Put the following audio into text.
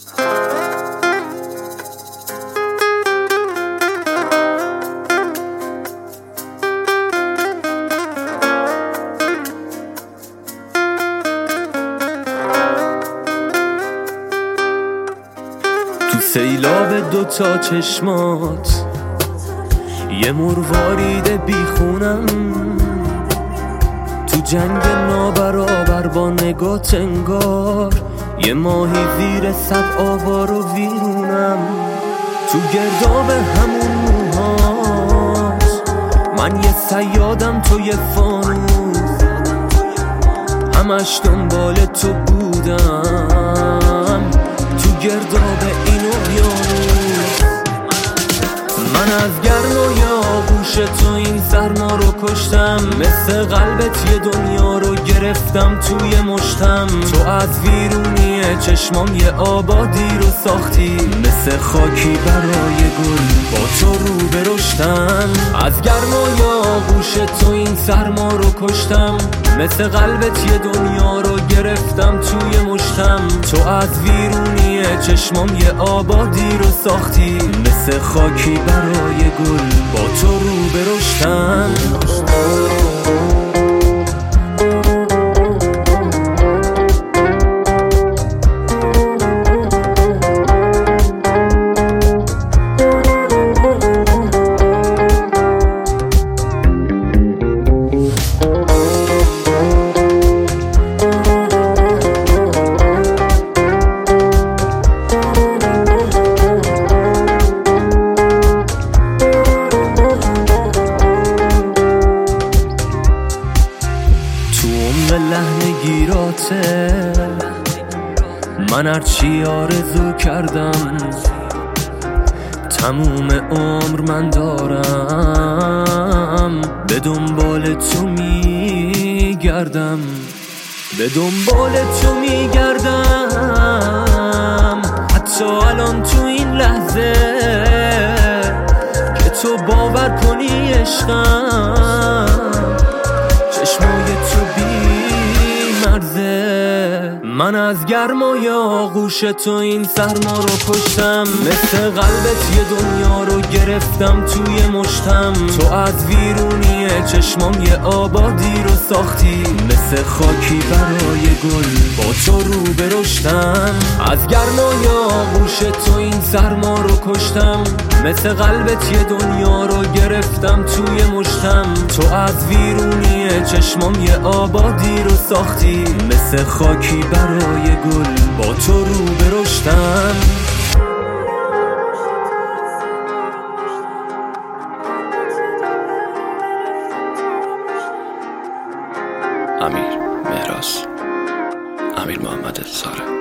تو سیلاب دوتا چشمات یه مروارید بیخونم، تو جنگ نابرابر با نگات انگار یه ماهی زیر صد آوار و ویرونم. تو گرداب همون موهات من یه صیادم، تو یه فانوس، همش دنبال تو بودم تو گرداب این اقیانوس. من از گرمای آغوش تو این سرما رو کشتم، مثل قلبت یه دنیا رو گرفتم توی مشتم. تو از ویرونی چشمام یه آبادی رو ساختی، مثل خاکی برای گل با تو رو برشتم. از گرمای آغوش تو این سرما رو کشتم، مثل قلبت یه دنیا رو گرفتم توی مشتم. تو از ویرونی چشمام یه آبادی رو ساختی، مثل خاکی برای گل با تو رو برشتم. لحنگیراته من هرچی آرزو کردم تموم عمر من دارم، به دنبال تو میگردم، به دنبال تو میگردم. حتی الان تو این لحظه که تو باور کنی عشقم، چشمای تو من از گرمای آغوش تو این سرما رو کشتم، مثل قلبت یه دنیا رو گرفتم توی مشتم. تو از ویرونی چشمام یه آبادی رو ساختی، مثل خاکی برای گل با تو رو برشتم. از گرمای آغوش تو این سرما رو کشتم، مثل قلبت یه دنیا رو گرفتم توی مشتم. تو از ویرونی چشمام یه آبادی رو ساختی، مثل خاکی برای گل با تو رو برشتم. امیر مهراز، امیر محمد ساره.